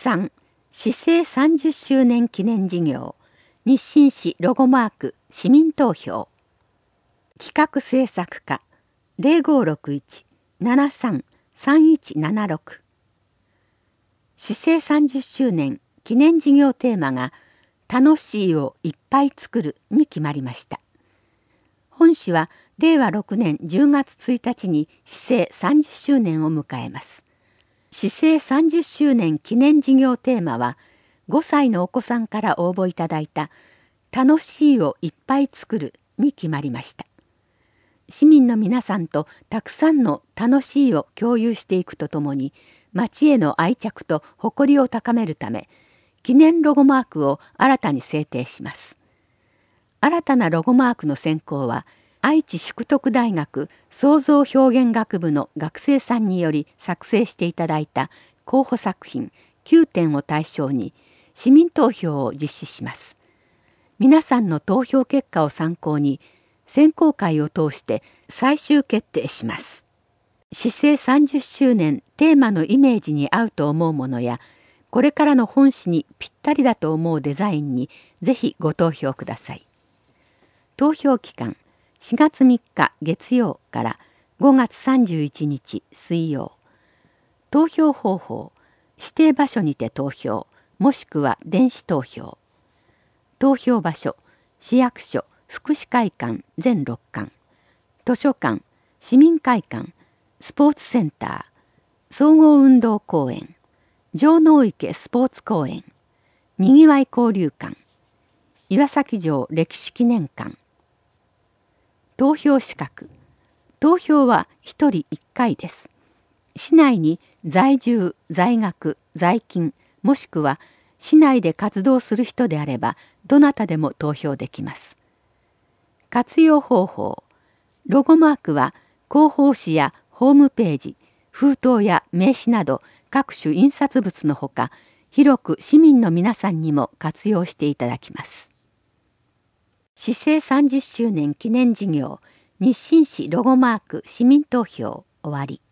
3、市政30周年記念事業、日清市ロゴマーク市民投票。企画制作課0561-73-3176。市政30周年記念事業テーマが楽しいをいっぱい作るに決まりました。本市は令和6年10月1日に市政30周年を迎えます。市政30周年記念事業テーマは5歳のお子さんから応募いただいた楽しいをいっぱい作るに決まりました。市民の皆さんとたくさんの楽しいを共有していくとともに町への愛着と誇りを高めるため記念ロゴマークを新たに制定します。新たなロゴマークの選考は愛知淑徳大学創造表現学部の学生さんにより作成していただいた候補作品9点を対象に市民投票を実施します。皆さんの投票結果を参考に選考会を通して最終決定します。市政30周年テーマのイメージに合うと思うものやこれからの本市にぴったりだと思うデザインにぜひご投票ください。投票期間4月3日月曜から5月31日水曜。投票方法指定場所にて投票もしくは電子投票。投票場所市役所福祉会館全6館、図書館、市民会館、スポーツセンター、総合運動公園、城之池スポーツ公園、にぎわい交流館、岩崎城歴史記念館。投票資格。投票は1人1回です。市内に在住、在学、在勤、もしくは市内で活動する人であればどなたでも投票できます。活用方法。ロゴマークは広報誌やホームページ、封筒や名刺など各種印刷物のほか、広く市民の皆さんにも活用していただきます。市政30周年記念事業、日清市ロゴマーク市民投票終わり。